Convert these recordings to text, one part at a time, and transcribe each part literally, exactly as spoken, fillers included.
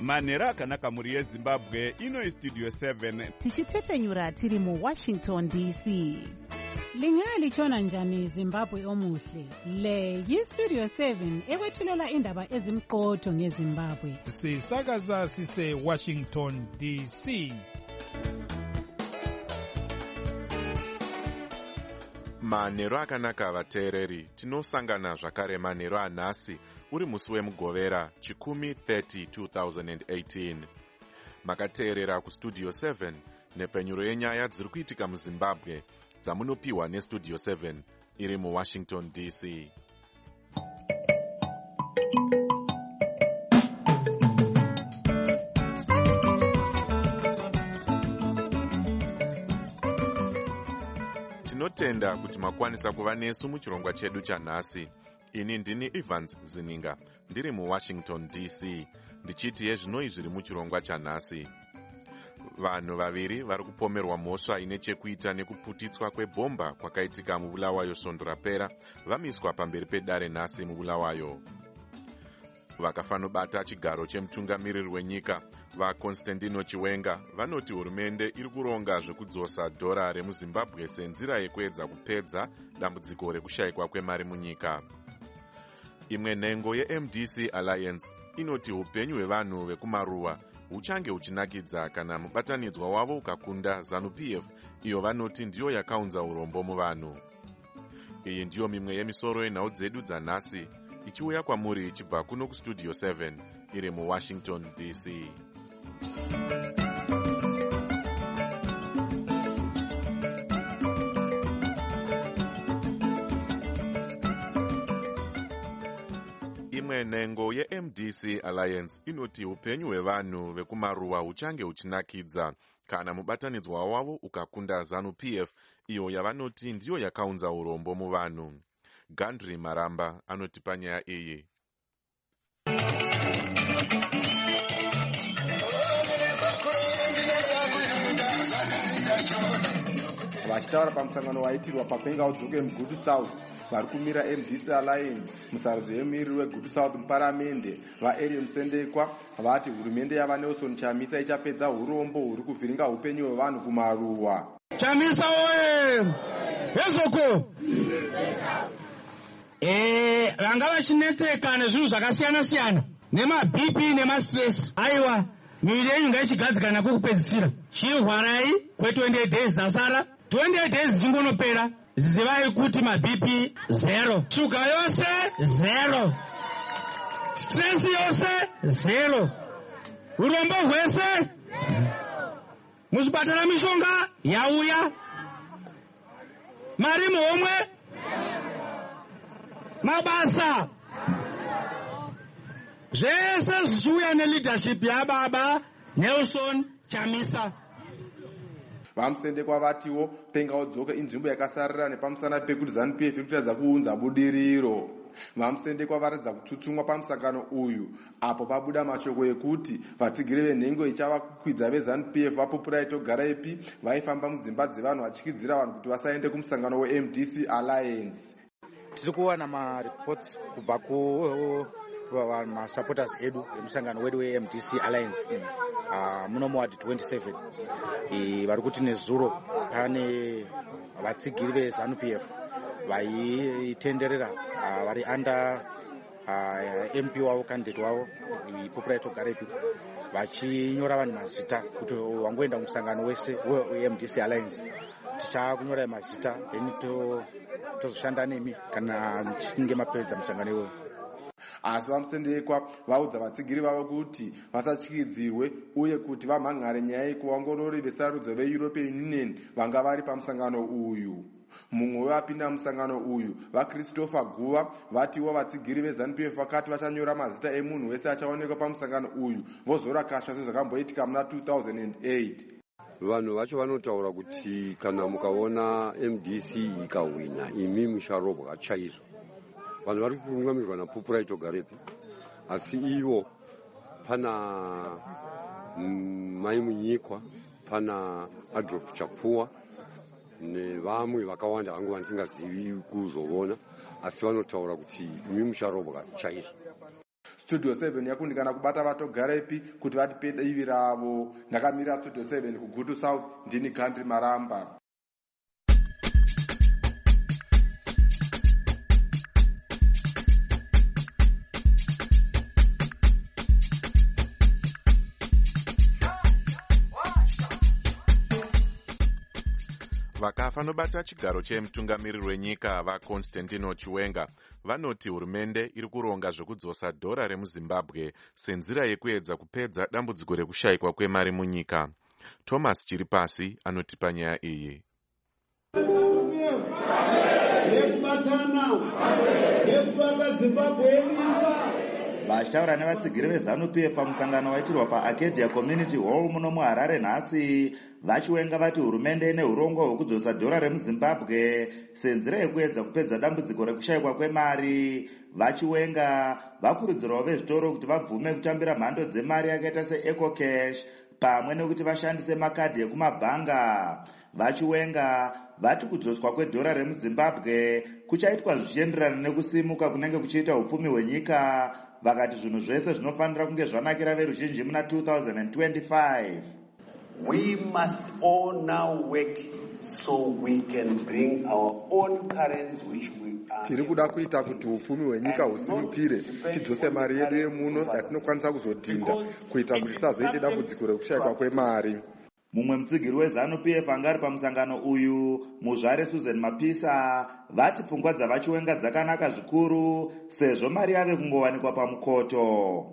manhero akanaka mhuri yezimbabwe. Ino istudio seven tichitepfenyura tiri muwashington D C. Lingalitshona njani Zimbabwe omuhle? Le yistudio seven ekwethulela indaba ezimqotho ngeZimbabwe. Sisakaza sise Washington D C. Manhero akanaka vateereri, tinosangana zvakare manhero anhasi uri musi wemugovera chikumi thirty two thousand eighteen. Makateerera kustudio seven nepfenyuro yenyaya dziri kuitika muZimbabwe dzamunopiwa nestudio seven iri muWashington D C. Tinotenda kuti makwanisa kuva nesu muchirongwa chedu chanhasi. Ini ndini Evans Zininga, ndiri muWashington D C, ndichiti yezvinoi zviri muchirongwa chanhasi. Vanhu vaviri vari kupomerwa mhosva ine chekuita nekuputitswa kwebhomba kwakaitika muBulawayo svondo rapera vamiswa pamberi pedare nhasi muBulawayo. Vakafanobata chigaro chemutungamiriri wenyika vaConstantino Chiwenga vanoti hurumende iri kuronga zvekudzosa dhora remuZimbabwe senzira yekuedza kupedza dambudziko rekushayikwa kwemari munyika. Imwe nhengo yeM D C Alliance inoti upenyu hwevanhu vekumaruwa huchange huchinakidza kana mubatanidzwa wavo ukakunda ZANU-P F, iyo vanoti ndiyo yakaunza urombo muvanhu. Iyi ndiyo mimwe yemisoro yenhau dzedu dzanhasi ichiuya kwamuri ichibva kuno kustudio seven iri muWashington D C. Imwe nhengo yeM D C Alliance inoti upenyu hwevanhu vekumaruwa huchange huchinakidza kana mubatanidzwa wavo ukakunda ZANU-P F, iyo yavanoti ndiyo yakaunza urombo muvanhu. Gandri Maramba anotipa nyaya iyi. Vachitaura pamusangano waitirwa papenga udzoke muGutu South vari kumira M D C Alliance musarudzo yemumiriri weGutu South muparamende vaErie Musendekwa vati hurumende yavaNelson Chamisa ichapedza urombo huri kuvhiringa upenyu hwevanhu kumaruwa. Chamisa oye! Hezoko! Eh, vanga vachinetseka nezvinhu zvakasiyana siyana nemaB P nemastress. Aiwa, miviri yenyu ngaichigadzikana kwekupedzisira. Chirwarai kwe-twenty-eight days zasara. twenty-eight days dzingonopera. Zivai kuti maB P zero. Shuga yose zero. Stress yose zero. Urombo hwese. Muzvipatara mishonga yauya. Mari muhomwe. Mabasa. Zvese zvichiuya neleadership yaBaba Nelson Chamisa. Vamusendekwa vatiwo penga udzoke inzvimbo yakasarira nepamusana pekuti ZANU-P F irikutaridza kuunza budiriro. Vamusendekwa varatidza kutsutsumwa pamusangano uyu apo pabuda mashoko ekuti vatsigiri venhengo ichava kukwidza veZANU-P F vapopura itogara ipi vaifamba mudzimba dzevanhu vachikwidzira vanhu kuti vasaende kumusangano weM D C Alliance. Tiri kuwana mareports kubva ku masupporters edu emusangano wedu weM D C Alliance uh, muno muward twenty-seven vari kuti nezuro pane vatsigiri veZANU-P F vaitenderera uh, vari under uh, M P wavo candidate wavo ipopura itogara ipi vachinyora vanhu mazita kuti wangoenda musangano wese weM D C Alliance tichakunyorai mazita then tozoshanda nemi kana tichinge mapedza musangano iwoyo. Asi vamusendekwa vaudza vatsigiri vavo kuti vasatyidzirwe uye kuti vamhan'are nyaya yekuongorori vesarudzo veEuropean Union vanga vari pamusangano uyu. Mumwe wevapinda musangano uyu vaChristopher Guva vatiwo vatsigiri veZANU-P F vakati vachanyora mazita emunhu wese achaonekwa pamusangano uyu vozorakashwa sezvakamboitika muna two thousand eight. Vanhu vacho vanotaura kuti kana mukaona M D C ikawina imi musharobwa chaizvo. Vanhu vari kungamirwa napupura itogarepi asi ivo pana mai munyikwa pana Adolf Chapua nevamwe vakawanda vangu vandisingazivi kuzoona asi vanotaura kuti imi musharobwa chaizvo. studio seven yakundikana kubata vatogarepi kuti vatipe divi ravo. Ndakamirira studio seven kuGutu South, ndini Gandhi Maramba. Vakafa nobata chigaro chemutungamiriri wenyika vaConstantino Chiwenga vanoti hurumende iri kuronga zvekudzosa dhora remuZimbabwe senzira yekuedza kupedza dambudziko rekushayikwa kwemari munyika. Thomas Chiripasi anotipa nyaya iyi. Vachitaura nevatsigiri veZANU-P F pamusangano waitirwa paAcadia Community Hall muno muHarare nhasi, vachiwenga vati hurumende ine urongwa hwekudzosa dhora remuZimbabwe senzira yekuedza kupedza dambudziko rekushayikwa kwemari. Vachiwenga vakurudzirawo vezvitoro kuti vabvume kutambira mhando dzemari yakaita seEcocash pamwe nekuti vashandise makadhi ekumabhanga. Vachiwenga vati kudzoswa kwedhora remuZimbabwe kuchaitwa zvichienderana nekusimuka kunenge kuchiita upfumi hwenyika. Vakati zvinhu zvese zvinofanira kunge zvanakira veruzhinji muna two thousand twenty-five. We must all now work so we can bring our own currency which we are. Tiri kuda kuita kuti upfumi hwenyika husimukire, tidzose mari yedu yemuno yatinokwanisa kuzodhinda kuita kuti tisazoite dambudziko rekushayikwa kwemari. Mumwe mutsigiri weZANU-P F angari pamusangano uyu, Muzvare Susan Mapisa, vati pfungwa dzavachiwenga dzakanaka zvikuru sezvo mari yave kungowanikwa pamukoto.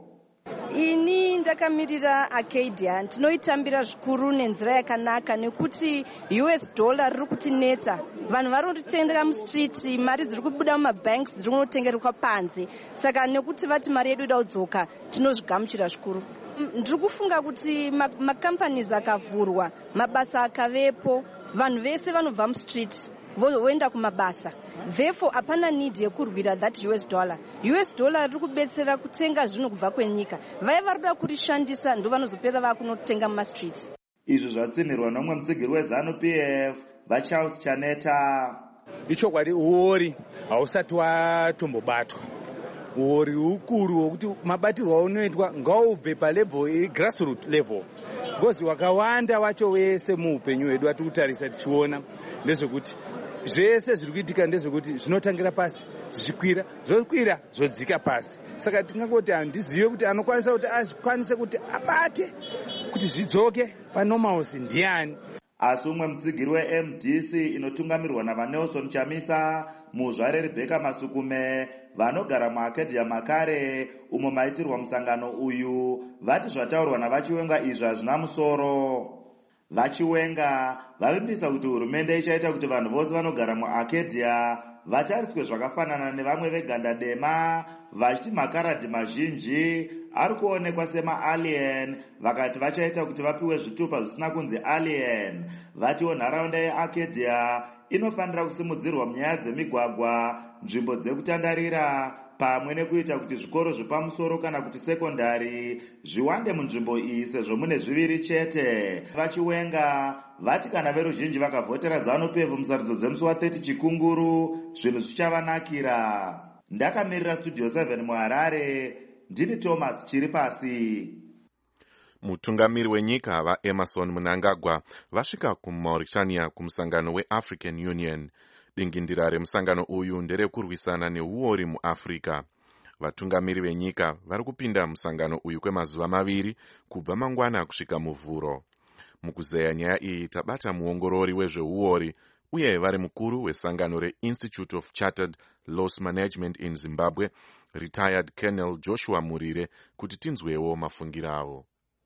Ini ndakamirira Acadia, ndinoitambira zvikuru nenzira yakanaka nekuti U S dollar riri kutinetsa. Vanhu varotendera mustreet, mari dziri kubuda mumabanks dziri kunotengerwa panze. Saka nekuti vati mari yedu ida kudzoka, tinozvigamuchira zvikuru. Ndiri kufunga kuti macompanies akavhurwa, mabasa akavepo, vanhu vese vanobva mustreet voenda kumabasa. Therefore hapana need yekurwira that U S dollar. U S dollar riri kubetsera kutenga zvinhu kubva kwenyika. Vaya varikuda kurishandisa ndo vanozopera vakunotenga mumastreets. Izvi zvatsinirwa nomwe mutsigiri weZANU-P F, vaCharles Chaneta. Ichokwadi uori hausati watombobatwa. Uori ukuru hwekuti mabatirwo aunoitwa ngaubve palevel yegrassroot level. Because wakawanda wacho wese muupenyu hwedu ati kutarisa tichiona ndezvekuti zvese zviri kuitika ndezvekuti zvinotangira pasi zvichikwira zvokwira zvodzika pasi. Saka tingangoti handizive kuti anokwanisa kuti akwanise kuti abate kuti zvidzoke panormals ndiani. Asi umwe mutsigiri weM D C inotungamirwa navaNelson Chamisa, Muzvare Rebecca Masukume, vanogara muAcadia Makare umo maitirwa musangano uyu, vati zvataurwa navachiwenga izvi hazvina musoro. Vachiwenga vavimbisa kuti hurumende ichaita kuti vanhu vose vanogara muAcadia vatariswe zvakafanana nevamwe veganda dema, vachiti makaradhi mazhinji ari kuonekwa sema-alien, vakati vachaita kuti vapiwe zvitupa zvisina kunzi alien. Vatiwo nharaunda yeAcadia inofanira kusimudzirwa munyaya dzemigwagwa, nzvimbo dzekutandarira, pamwe nekuita kuti zvikoro zvepamusoro kana kuti sekondari zviwande munzvimbo iyi sezvo mune zviviri chete. Vachiwenga vati kana veruzhinji vakavhotera ZANU-P F musarudzo dzemusi wa thirty Chikunguru, zvinhu zvichavanakira. Ndakamirira Studio seven muHarare, ndini Thomas Chiripasi. Mutungamiri wenyika vaEmerson Mnangagwa vasvika kuMauritania kumusangano weAfrican Union. Dingindira remusangano uyu nderekurwisana neuori muAfrica. Vatungamiri venyika vari kupinda musangano uyu kwemazuva maviri kubva mangwana kusvika muvhuro. Mukuzeya nyaya iyi tabata muongorori wezveuori uye vari mukuru wesangano reInstitute of Chartered Loss Management in Zimbabwe, retired Colonel Joshua Murire, kuti tinzwewo mafungiro avo.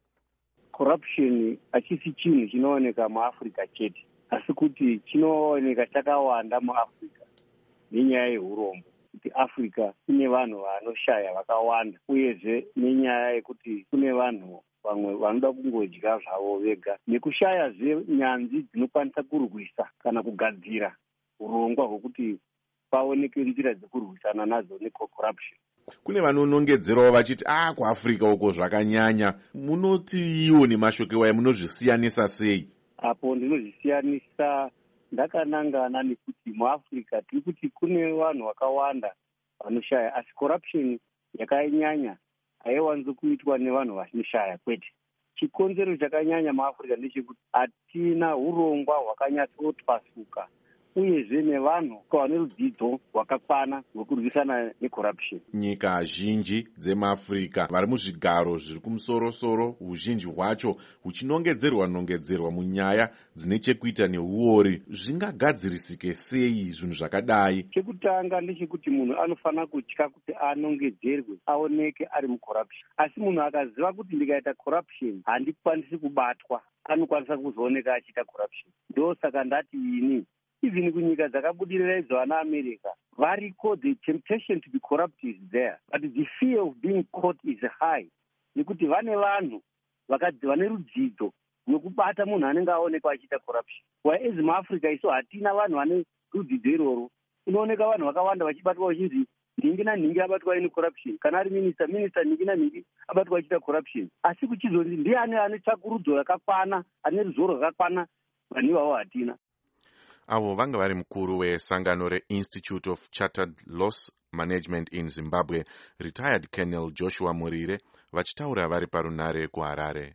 Corruption hachisi chinhu chinooneka muAfrica chete, asi kuti chinooneka chakawanda muAfrica nenyaya yeurombo. Kuti Africa ine vanhu vanoshaya vakawanda, uyezve nenyaya yekuti kune vanhu vamwe vanoda kungodya zvavo vega, nekushayazve nyanzvi dzinokwanisa kurwisa kana kugadzira urongwa hwekuti paoneke nzira dzekurwisana nadzo necorruption. Kune vanonongedzerawo vachiti ah kuAfrica uko zvakanyanya. Munoti iwo nemashoko waye munozvisiyanisa sei? Apo ndinozvisiyanisa ndakanangana nekuti muAfrica tiri kuti kune vanhu vakawanda vanoshaya, asi corruption yakanyanya haiwanzi kuitwa nevanhu vanoshaya kwete. Chikonzero chakanyanya muAfrica ndechekuti hatina urongwa hwakanyatsotwasuka uyezve nevanhu vane rudzidzo rwakakwana rwekurwisana necorruption. Nyika zhinji dzemuAfrica vari muzvigaro zviri kumusorosoro, huzhinji hwacho huchinongedzerwa nongedzerwa munyaya dzine chekuita neuori. Zvingagadzirisike sei zvinhu zvakadai? Chekutanga ndechekuti munhu anofanira kutya kuti anongedzerwe aoneke ari mucorruption. Asi munhu akaziva kuti ndikaita corruption handikwanisi kubatwa, anokwanisa kuzooneka achiita corruption. Ndo saka ndati ini even kunyika dzakabudirira idzo vana America variko, the temptation to be corrupt is there, but the fear of being caught is high, nekuti vane vanhu vane rudzidzo rwekubata munhu anenge aonekwa achiita corruption. Whereas muAfrica isu hatina vanhu vane rudzidzo iroro. Unooneka vanhu vakawanda vachibatwa vachinzi nhingi nanhingi abatwa ine corruption, kana ari minister minister nhingi nanhingi abatwa achiita corruption. Asi kuchizonzi ndiani ane tsvakurudzo yakakwana, ane ruzivo rwakakwana, vanhu ivavo hatina. Avo vanga vari mukuru wesangano reInstitute of Chartered Loss Management in Zimbabwe, retired Colonel Joshua Murire, vachitaura vari parunare kuHarare.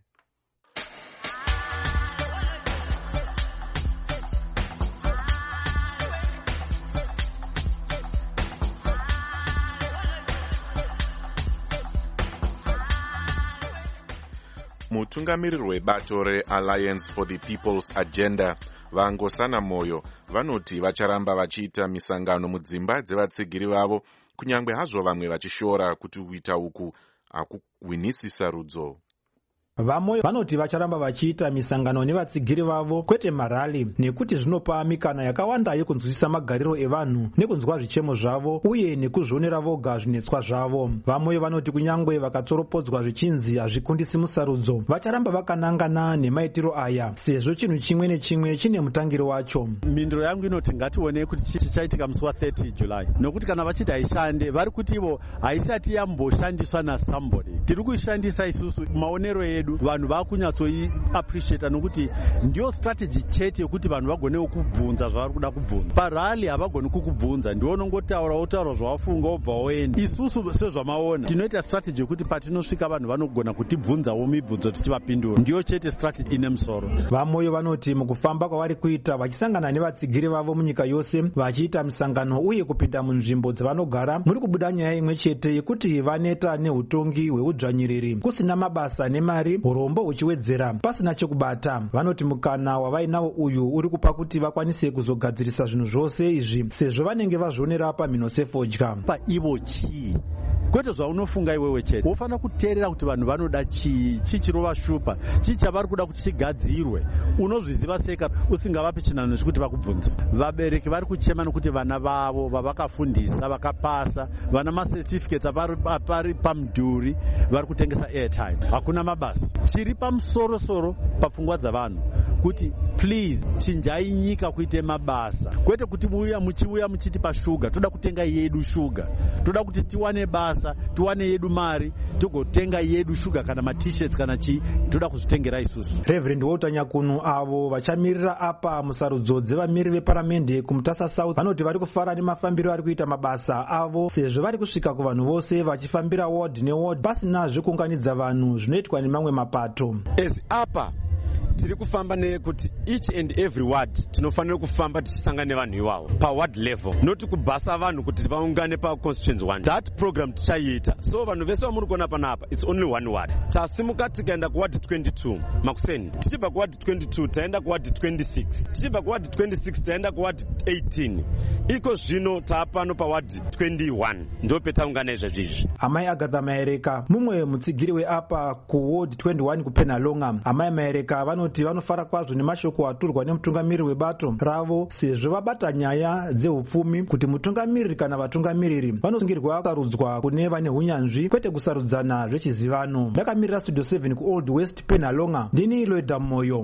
Mutungamiriri webato reAlliance for the People's Agenda vangosana moyo vanoti vacharamba vachiita misangano mudzimba dzevatsigiri vavo, kunyangwe hazvo vamwe vachishora kuti kuita uku hakuhwinisisa rudzo. Vamoyo vanoti vacharamba vachiita misangano nevatsigiri vavo, kwete marali, nekuti zvinopa mikana yakawanda yekunzwisisa magariro evanhu nekunzwa zvichemo zvavo uye nekuzvionera voga zvinetswa zvavo. Vamoyo vanoti kunyangwe vakatsoropodzwa zvichinzi hazvikundisi musarudzo, vacharamba vakanangana nemaitiro aya, sezvo chinhu chimwe nechimwe chine mutangiro wacho. Mindiro yangu inoti ngatione kuti chichaitika musi wa thirty July, nokuti kana vachiti haishande vari kuti ivo haisati yamboshandiswa nasomebody. Tiri kuishandisa isusu maonero edu, vanhu vakunyatsoi appreciate nokuti ndio strategy chete yokuti vanhu vagonewo kubvunza zvavari kuda kubvunza. Parali havagoni kukubvunza, ndiwo nongotaura wotaura zvawafunga wobva woenda. Isusu sezvamaona tinoita strategy yokuti patinosvika vanhu vanogona kutibvunzawo mibvunzo tichivapindura, ndiyo chete strategy ine musoro. Vamoyo vanoti mukufamba kwavari kuita vachisangana nevatsigiri vavo munyika yose, vachiita misangano uye kupinda munzvimbo dzavanogara, muri kubuda nyaya imwe chete yekuti vaneta neutongi hweudzvanyiriri, kusina mabasa nemari, urombo uchiwedzera, pasina chekubata. Vanoti mukana wavainawo uyu uri kupa kuti vakwanise kuzogadzirisa zvinhu zvose izvi, sezvo vanenge vazvionera pamhino sefodya. Paivo chii kwete zvaunofunga iwewe chete, wofanira kuteerera kuti vanhu vanoda chii, chii chinovashupa, chii chavari kuda kuti chigadzirwe. Unozviziva seka usingavapi chinano chekuti vakubvunze. Vabereki vari kuchema nokuti vana vavo vavakafundisa vakapasa, vana macertificates apari pamudhuri, vari kutengesa airtime, hakuna mabasa. Chiri pamusorosoro papfungwa dzavanhu kuti please chinjai nyika kuite mabasa, kwete kuti muya muchiuya muchiti pashuga toda kutenga yedu shuga, toda kuti tiwane basa, tiwane yedu mari, togotenga yedu shuga kana ma-t-shirts kana chi, toda kuzvitengera isusu. Reverend Walter Nyakunu avo vachamirira apa musarudzo dzevamiri veparamende kuMutasa South vanoti vari kufara nemafambiro ari kuita mabasa avo, sezvo vari kusvika kuvanhu vose vachifambira ward neward pasina zvekuunganidza vanhu zvinoitwa nemamwe mapato. As apa tiri kufamba nekuti each and every ward tinofanira kufamba tichisangana nevanhu ivavo pa ward level, noti kubhasa vanhu kuti vaungane pa constituency one. That program tichaita, so vanhu vese vamuri kuona panapa it's only one ward. Tasimuka tikaenda kuward twenty-two Makuseni, tichibva kuward twenty-two taenda kuward twenty-six, tichibva kuward twenty-six taenda kuward eighteen, iko zvino taapano pa ward twenty-one ndo petaungana izvezvizvi. Amai Agatha Maereka mumwe mutsigiri weapa kuward twenty-one kuPenalonga, amai Maereka vanoti vanofara kwazvo nemashoko aturwa nemutungamiriri webato ravo, sezvo vabata nyaya dzeupfumi kuti mutungamiriri kana vatungamiriri vanosungirwa kusarudzwa kune vane hunyanzvi kwete kusarudzana zvechizivano. Ndakamirira Studio seven kuOld West Penalonga, ndini Loida Moyo.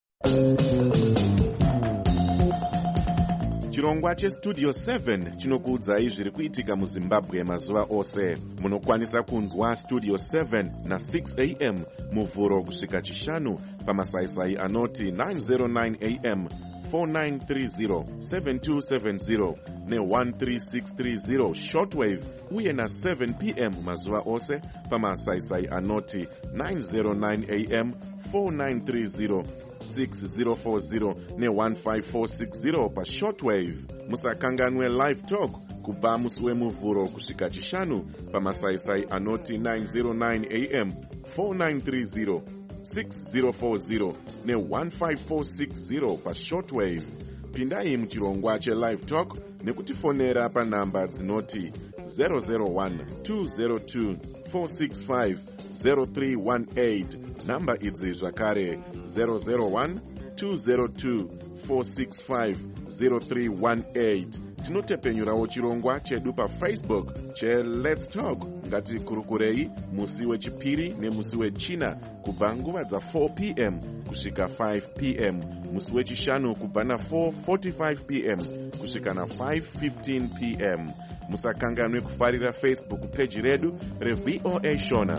Chirongwa cheStudio seven chinokuudzai zviri kuitika muZimbabwe mazuva ose. Munokwanisa kunzwa Studio seven na six a m muvhuro kusvika chishanu pamasaisai anoti nine oh nine a m four nine three zero seven two seven zero ne one three six three zero shortwave uye na seven p m mazuva ose pamasaisai anoti nine zero nine a m four nine three zero six zero four zero ne one five four six zero pashortwave. Musakanganwe live talk kubva musi wemuvhuro kusvika chishanu pamasaisai anoti nine zero nine a m four nine three zero six zero four zero ne one five four six zero pashortwave. Pindai muchirongwa chelive talk nekutifonera panhamba dzinoti zero zero one two zero two four six five zero three one eight. Namba idzi zvakare zero zero one two zero two four six five zero three one eight. Tinotepenyurawo chirongwa chedu pafacebook cheLet's Talk. Ngatikurukurei musi wechipiri nemusi wechina kubva nguva dza four p m kusvika five p m, musi wechishanu kubva na four forty-five p m kusvika na five fifteen p m. Musakanganwe kufarira Facebook page redu reV O A Shona.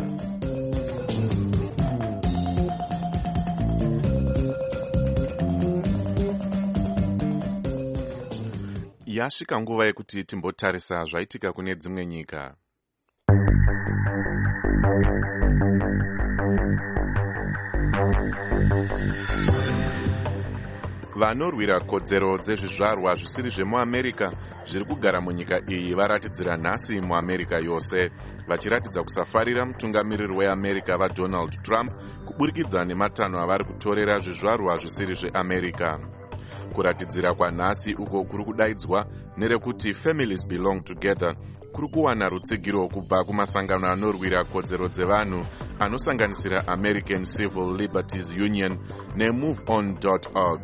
Yasvika nguva yekuti timbotarisa zvaitika kune dzimwe nyika. Vanorwira kodzero dzezvizvarwa zvisiri zvemuamerica zviri kugara munyika iyi varatidzira nhasi muamerica yose, vachiratidza kusafarira mutungamiriri weamerica vaDonald Trump kuburikidza nematanho avari kutorera zvizvarwa zvisiri zveamerica. Kuratidzira kwanhasi uko kuri kudaidzwa nerekuti Families Belong Together kuri kuwana rutsigiro kubva kumasangano anorwira kodzero dzevanhu anosanganisira American Civil Liberties Union neMove On dot org.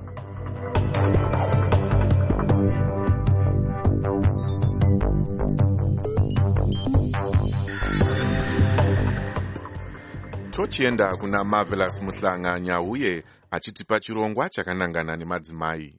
Tochienda kuna Marvelous Muhlanga Nyauye achitipa chirongwa chakanangana nemadzimai.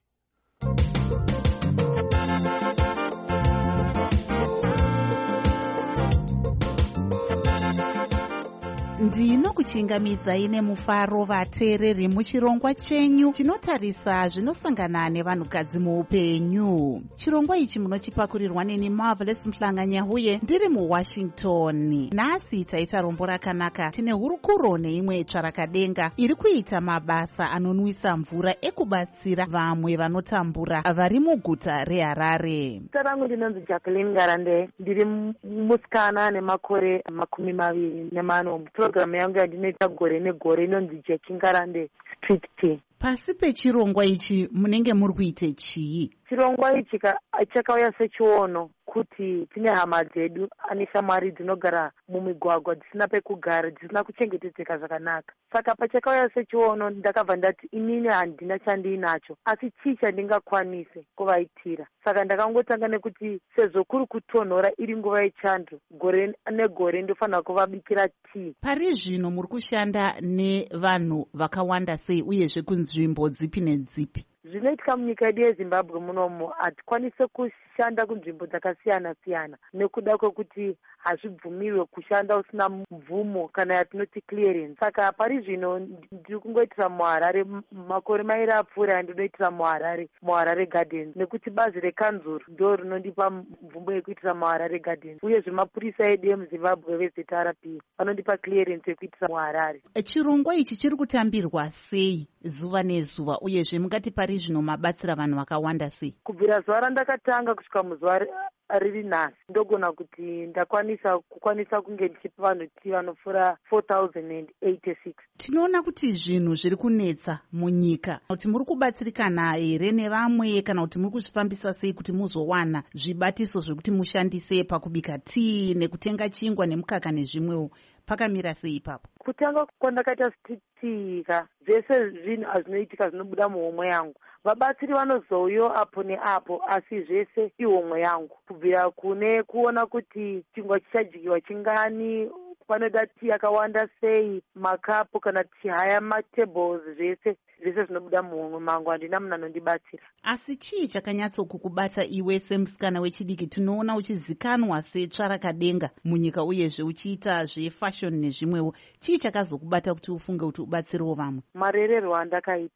Ndinokuchingamidzai nemufaro vateereri muchirongwa chenyu chinotarisa zvinosangana nevanhukadzi muupenyu. Chirongwa ichi munochipakurirwa neni Marvelous Muhlanga Nyauye ndiri muWashington. Nhasi taita rombo rakanaka. Tine hurukuro neimwe tsvarakadenga iri kuita mabasa anonwisa mvura ekubatsira vamwe vanotambura vari muguta reHarare. Zita rangu ndinonzi Jacqueline Garande, ndiri musikana nemakore makumi maviri nemanomwe. Programu yangu yandinoita gore negore inonzi Jackie Garande Street Tea. Pasi pechirongwa ichi munenge muri kuite chii? Chirongwa ichi chakauya sechiono kuti tine hama dzedu ane shamwari dzinogara mumigwagwa dzisina pekugara, dzisina kuchengetedzeka zvakanaka. Saka pachakauya sechiono ndakabva ndati inini handina chandinacho, asi chii chandingakwanise kuvaitira. Saka ndakangotanga nekuti sezvo kuri kutonhora iri nguva yechando, gore negore ndofanira kuvabikira tii. Pari zvino muri kushanda nevanhu vakawanda sei uyezve kunzvimbo dzipi nedzipi? Zvinoitika munyika yedu yeZimbabwe munomu hatikwanise kushanda kunzvimbo dzakasiyana siyana nekuda kwekuti hazvibvumiwe kushanda usina mvumo kana yatinoti clearance. Saka pari zvino ndiri kungoitira muHarare, makore mairi apfuura ndinoitira muHarare, muHarare Gardens, nekuti bazi rekanzuru ndo rinondipa mvumo yekuitira muHarare Gardens, uyezve mapurisa edu emuZimbabwe veZ R P vanondipa clearance yekuitira muHarare. Chirongwa ichi chiri kutambirwa sei zuva nezuva uyezve mungati pari zvino mabatsira vanhu vakawanda sei? Kubvira zuva randakatanga kusvika muzuva riri nhasi ndogona kuti ndakwanisa kukwanisa kunge ndichipa vanhu tii vanopfuura four thousand eighty-six. Tinoona kuti zvinhu zviri kunetsa munyika, kuti muri kubatsirikana here nevamwe kana kuti muri kuzvifambisa sei kuti muzowana zvibatiso zvekuti mushandise pakubika tii nekutenga chingwa nemukaka nezvimwewo, pakamira sei ipapo? Kutanga kwandakaita stitika zvese zvinhu hazvinoitika zvinobuda muhomwe yangu. Vabatsiri vanozouyo apo neapo, asi zvese ihomwe yangu. Kubvira kune kuona kuti chingwa chichadyiwa chingani, panoda tii yakawanda sei, makapu kana chihaya matables, zvese zvese zvinobuda muhomwe mangu, handina munhu anondibatsira. Asi chii chakanyatsokukubata iwe semusikana wechidiki? Tinoona uchizikanwa setsvarakadenga munyika uyezve uchiita zvefashion nezvimwewo. Chii chakazokubata kuti ufunge kuti ubatsirewo vamwe? Marerero andakaita.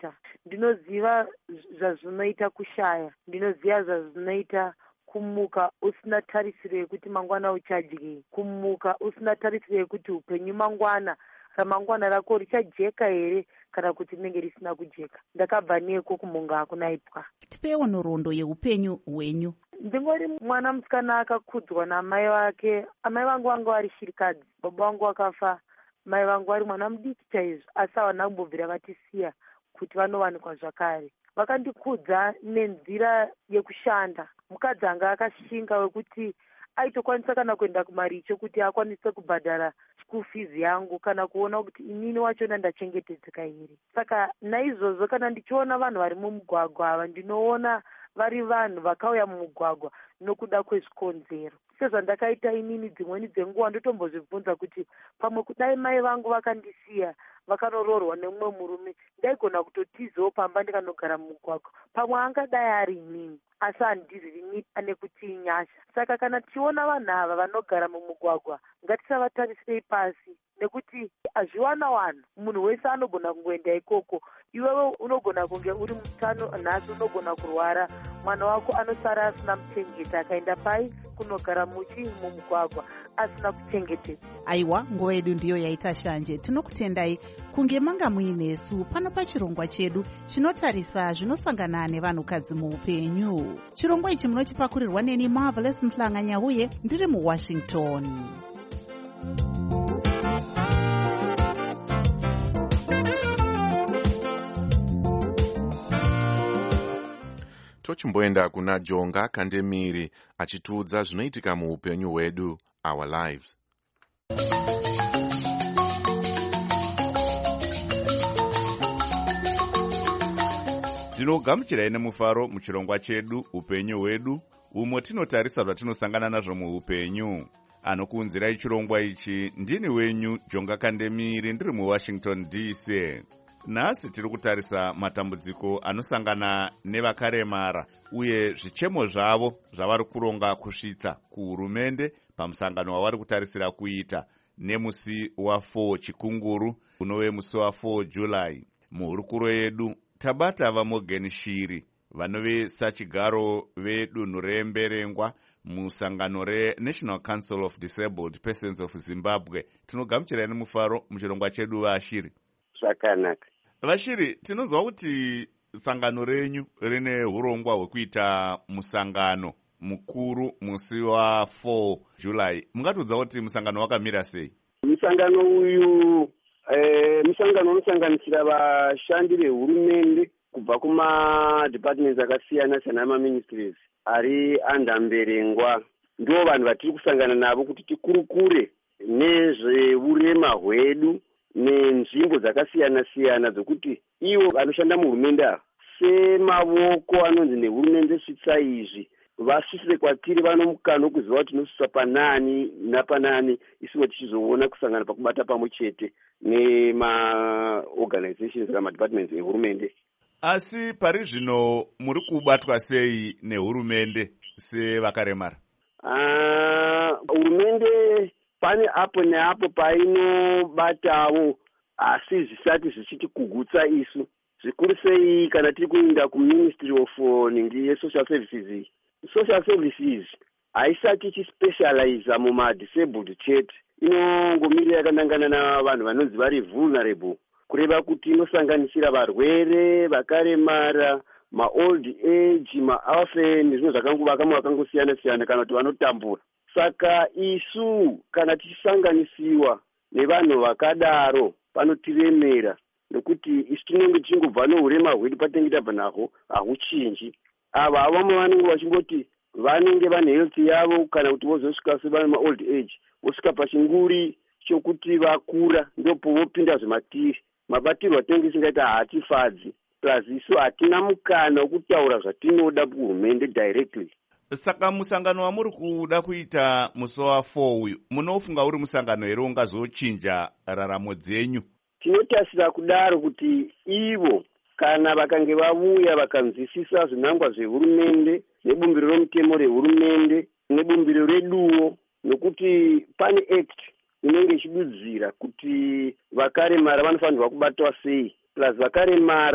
ndinoziva zvazvinoita kushaya, ndinoziva zvazvinoita kumuka usina tarisiro yekuti mangwana uchadyei, kumuka usina tarisiro yekuti upenyu mangwana ramangwana rako richajeka here kana kuti rinenge risina kujeka. Ndakabva neko kumunga akunaipwa. Tipewo nhoroondo yeupenyu hwenyu. Ndingori mwana musikana akakudzwa namai vake. Amai vangu vanga vari shirikadzi, baba vangu vakafa, mai vangu vari mwana mudiki chaizvo, asi havana kumbobvira vatisiya kuti vanovanikwa zvakare. Vakandikudza nenzira yekushanda. Mukadzi anga akashinga wekuti aitokwanisa kana kuenda kumaricho kuti akwanise kubhadhara school fees yangu kana kuona kuti inini wachona ndachengetedzeka here. Saka naizvozvo kana ndichiona vanhu vari mumugwagwa ava ndinoona vari vanhu vakauya mumugwagwa nokuda kwezvikonzero. Sezvandakaita inini dzimweni dzenguva ndotombozvibvunza kuti pamwe kudai mai vangu vakandisiya vakanoroorwa nemumwe murume, ndaigona kutotizawo pamba ndikanogara mumugwagwa. Pamwe angadai ari inini, asi handizivi ane kuti inyasha. Saka kana tichiona vanhu ava vanogara mumugwagwa, ngatisavatarisirei pasi, nekuti hazviwana-wana. Munhu wese anogona kungoenda ikoko. Iwewe unogona kunge uri mutano, nhasi unogona kurwara, mwana wako anosara asina muchengeta, akaenda pai kunogara muchi mumugwagwa asina kuchengetedza. Aiwa, nguva yedu ndiyo yaita shanje. Tinokutendai kunge manga muinesu pano pachirongwa chedu chinotarisa zvinosangana nevanhukadzi muupenyu. Chirongwa ichi munochipakurirwa neni Marvelous Mhlanganya uye ndiri muWashington. Tochimboenda kuna Jonga Kandemiri achitiudza zvinoitika muupenyu hwedu, our lives. Tinogamuchirai nemufaro muchirongwa chedu upenyu hwedu, umo tinotarisa zvatinosangana nazvo muupenyu. Anokuunzirai chirongwa ichi ndini wenyu Jonga Kandemiri, ndiri muWashington D C. Nhasi tiri kutarisa matambudziko anosangana nevakaremara uye zvichemo zvavo zvavari kuronga kusvitsa kuhurumende pamusangano wavari kutarisira kuita nemusi wa4 chikunguru unove musi wa4 July. Muhurukuro yedu tabata vaMorgan Shiri vanove sachigaro vedunhu reMberengwa musangano reNational Council of Disabled Persons of Zimbabwe. Tinogamuchirai nemufaro muchirongwa chedu vaShiri. Zvakanaka. Vashiri, tinonzwa kuti sangano renyu rine hurongwa hwekuita musangano mukuru musi wa4 July. Mungatudza kuti musangano wakamira sei? Musangano uyu eh, musangano unosanganisira vashandi vehurumende kubva kuma departments akasiyana siyana amaministries ari andamberengwa. Ndo vanhu vatiri kusangana navo kuti tikurukure nezveurema hwedu nenzvimbo dzakasiyana-siyana dzokuti ivo vanoshanda muhurumende ava semavoko anonzi nehurumende svitsa izvi vasvisire kwatiri vano mukana wekuziva kuti tinosvitsa panani napanani, isiwo tichizoona kusangana pakubata pamwe chete nemaorganizations kana madepartments ehurumende. Asi pari zvino muri kubatwa sei nehurumende sevakaremara? Hurumende uh, pane apo neapo painobatawo, asi zvisati zvichitikugutsa isu. Zvikuru sei kana tiri kuenda kuministry of ningi yesocial services. Social services haisati ichispecializa mumadisabled chete, inongomira yakanangana navanhu vanonzi vari vulnerable, kureva kuti inosanganisira varwere, vakaremara, maold age, maorphan, zvinhu zvakangova vakangosiyana-siyana kana kuti vanotambura. Saka isu kana tichisanganisiwa nevanhu vakadaro panotiremera, nekuti isu tinenge tichingobva nourema hwedu patinenge tabva nahwo hahuchinji. Ava vamwe vanenge vachingoti vanenge vane health yavo kana kuti vozosvika sevane maold age vosvika pachinguri chokuti vakura ndopo vopinda zvematiri. Mabatirwo atinenge tisingaita haatifadzi, plus isu hatina mukana wokutaura zvatinoda kuhurumende directly. Saka musangano wamuri kuda kuita musi wa4 uyu munofunga uri musangano here ungazochinja raramo dzenyu? Tinotasira kudaro kuti ivo kana vakange vavuya vakanzwisisa zvinangwa zvehurumende nebumbiro romutemo rehurumende nebumbiro reduwo, nokuti pane act inenge ichidudzira kuti vakaremara vanofanirwa kubatwa sei, plus vakaremara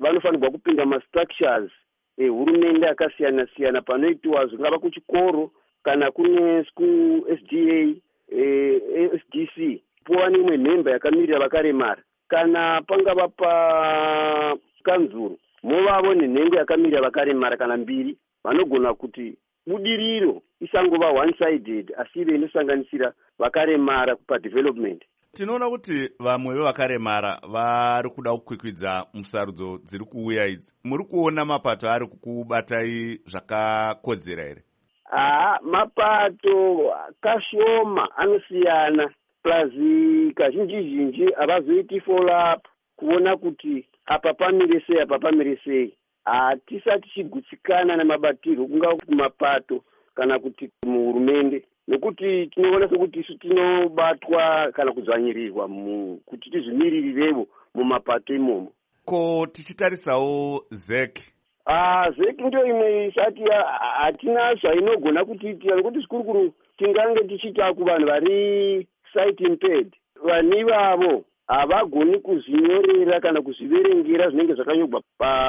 vanofanirwa kupinda mastructures ehurumende akasiyana siyana panoitwa zvingava kuchikoro kana kune S D A eh, S D C puwa neimwe nhemba yakamirira vakaremara kana pangava pa kanzuru movavo nenhengo yakamirira vakaremara kana mbiri vanogona kuti budiriro isangova one sided asi ive inosanganisira vakaremara padevelopment. Tinoona kuti vamwe vevakaremara vari kuda kukwikwidza musarudzo dziri kuuya idzi. Muri kuona mapato ari kukubatai zvakakodzera here? Ah, mapato kashoma anosiyana plus kazhinji zhinji avazoiti follow up kuona kuti apa pamire sei apa pamire sei. Hatisati tichigutsikana nemabatirwo kungava kumapato kana kuti muhurumende nekuti tinoona sekuti isu tinobatwa kana kudzvanyirirwa kuti tizvimiririrevo mumapato imomo. Ko tichitarisawo Z E C? Ah, Z E C ndio imwe isati hatina zvainogona kutiitira nekuti zvikurukuru tingange tichita kuvanhu vari sight impaired. Vanhu ivavo havagoni kuzvinyorera kana kuzviverengera zvinenge zvakanyorwa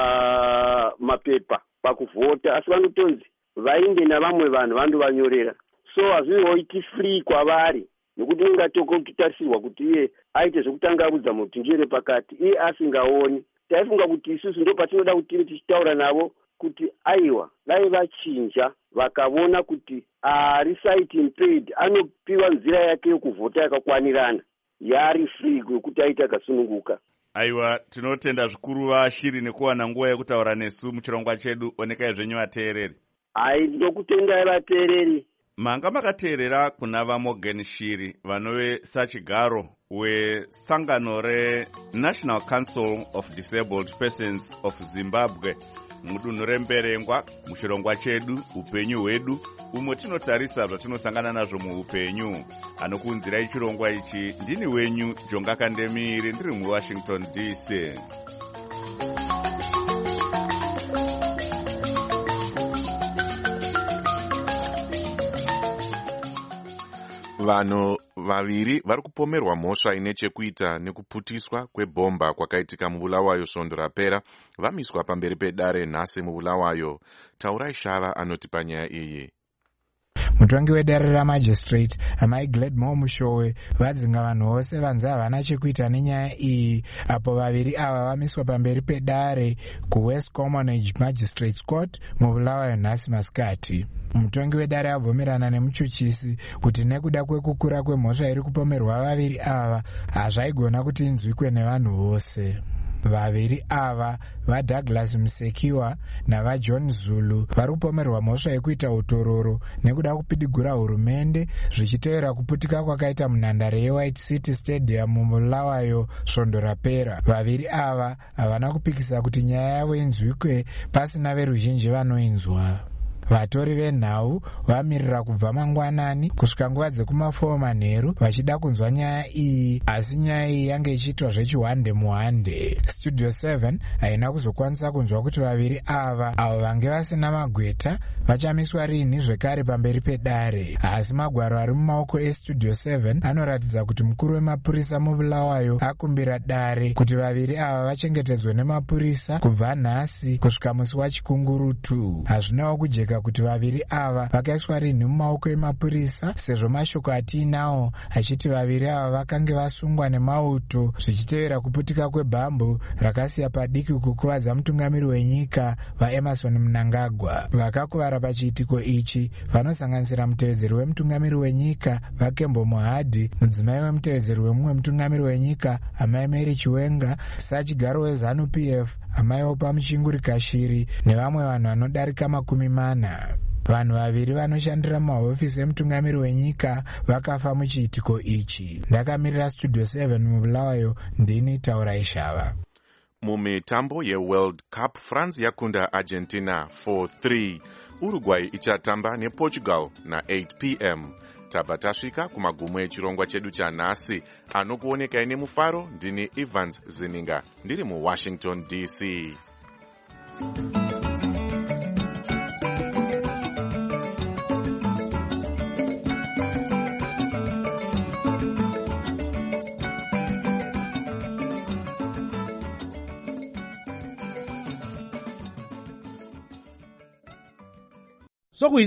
pamapepa pakuvhota asi vanotonzi vainde navamwe vanhu vandovanyorera. So hazvizoiti free kwavari nekuti ingatokutarisirwa kuti iye aite zvekutangavudza muti njere pakati iye asingaoni. Taifunga kuti isusu ndo patinoda kuti tichitaura navo kuti aiwa dai vachinja vakavona kuti ari sight impaired anopiwa nzira yake yokuvhota yakakwanirana yari free kwekuti aita akasununguka. Aiwa, tinotenda zvikuru vashiri nekuwana nguva yekutaura nesu muchirongwa chedu. Onekai zvenyu vateereri. Ai, ndokutendai vateereri. Manga makateerera kuna vaMorgan Shiri vanove sachigaro wesangano reNational Council of Disabled Persons of Zimbabwe mudunhu remberengwa muchirongwa chedu upenyu hwedu umwe tinotarisa zvatinosangana nazvo muupenyu. Anokuunzirai chirongwa ichi ndini wenyu Jonga Kandemiri ndiri muWashington D C. Vanhu vaviri vari kupomerwa mhosva ine chekuita nekuputiswa kwebhomba kwakaitika mubulawayo svondo rapera vamiswa pamberi pedare nhasi mubulawayo. Taurai Shava anoti panyaya iyi. Mutongi wedare ramagistrate amai Gladmore Mushowe vadzinga vanhu vose vanzi havana chekuita nenyaya iyi apo vaviri ava vamiswa pamberi pedare kuWest Commonwealth Magistrates Court mubulawayo nhasi masikati. Mutongi wedare abvumirana nemuchuchisi kuti nekuda kwekukura kwemhosva iri kupomerwa vaviri ava hazvaigona kuti inzwikwe nevanhu vose. Vaviri ava vaDouglas Musekiwa navaJohn Zulu vari kupomerwa mhosva yekuita utororo nekuda kupidigura hurumende zvichitevera kuputika kwakaita munhandare yeWhite City Stadium mubulawayo svondo rapera. Vaviri ava havana kupikisa kuti nyaya yavo inzwikwe pasina veruzhinji vanoinzwa. Vatori venhau vamirira kubva mangwanani kusvika nguva dzekumafour manheru vachida kunzwa nyaya iyi, asi nyaya iyi yange ichiitwa zvechihwande muhande. Studio seven haina kuzokwanisa kunzwa kuti vaviri ava avo vange vasina magweta vachamiswa rini zvekare pamberi pedare, asi magwaro ari mumaoko eStudio seven anoratidza kuti mukuru wemapurisa mubulawayo akumbira dare kuti vaviri ava vachengetedzwe nemapurisa kubva nhasi kusvika musi wachikungurutu. Hazvinawo kujeka kuti vaviri ava vakaiswa rini mumaoko emapurisa sezvo mashoko atiinawo achiti vaviri ava vakange vasungwa nemauto zvichitevera kuputika kwebhambu rakasiya padiki kukuvadza mutungamiri wenyika vaEmerson Mnangagwa. Vakakuvara pachiitiko ichi vanosanganisira mutevedzeri wemutungamiri wenyika vaKembo Mohadi, mudzimai wemutevedzeri wemumwe mutungamiri wenyika amai Mary Chiwenga, sachigaro weZanu P F amai Opa Muchinguri Kashiri nevamwe vanhu vanodarika makumi mana. Vanhu vaviri vanoshandira mahofisi emutungamiri wenyika vakafa muchiitiko ichi. Ndakamirira Studio seven mubulawayo, ndini Taurai Shava. Mumitambo yeWorld Cup, France yakunda Argentina four three. Uruguay ichatamba nePortugal na eight p m Tabva tasvika kumagumo echirongwa chedu chanhasi. Anokuoneka ine mufaro ndini Evans Zininga ndiri muWashington D C. sokuyi